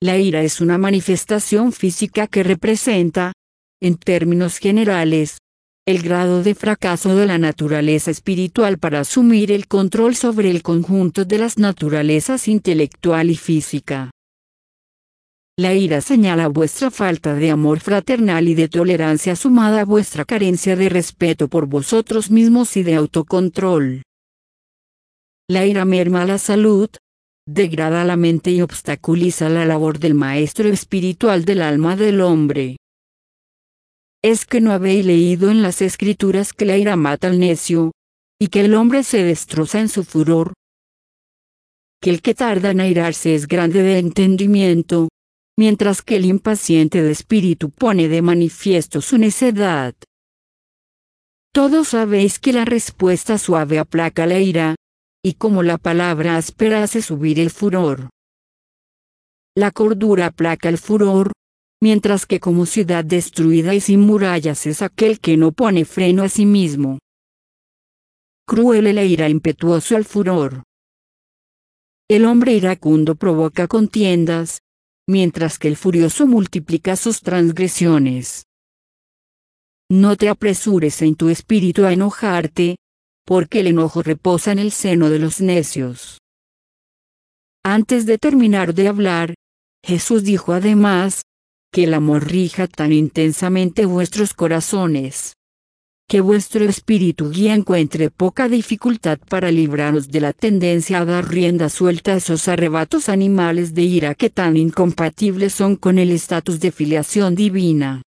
La ira es una manifestación física que representa, en términos generales, el grado de fracaso de la naturaleza espiritual para asumir el control sobre el conjunto de las naturalezas intelectual y física. La ira señala vuestra falta de amor fraternal y de tolerancia sumada a vuestra carencia de respeto por vosotros mismos y de autocontrol. La ira merma la salud, degrada la mente y obstaculiza la labor del maestro espiritual del alma del hombre. ¿Es que no habéis leído en las Escrituras que la ira mata al necio, y que el hombre se destroza en su furor? Que el que tarda en airarse es grande de entendimiento, mientras que el impaciente de espíritu pone de manifiesto su necedad. Todos sabéis que la respuesta suave aplaca la ira, y como la palabra áspera hace subir el furor. La cordura aplaca el furor, mientras que como ciudad destruida y sin murallas es aquel que no pone freno a sí mismo. Cruel es la ira, impetuoso el furor. El hombre iracundo provoca contiendas, mientras que el furioso multiplica sus transgresiones. No te apresures en tu espíritu a enojarte, porque el enojo reposa en el seno de los necios. Antes de terminar de hablar, Jesús dijo además, que el amor rija tan intensamente vuestros corazones, que vuestro espíritu guía encuentre poca dificultad para libraros de la tendencia a dar rienda suelta a esos arrebatos animales de ira que tan incompatibles son con el estatus de filiación divina.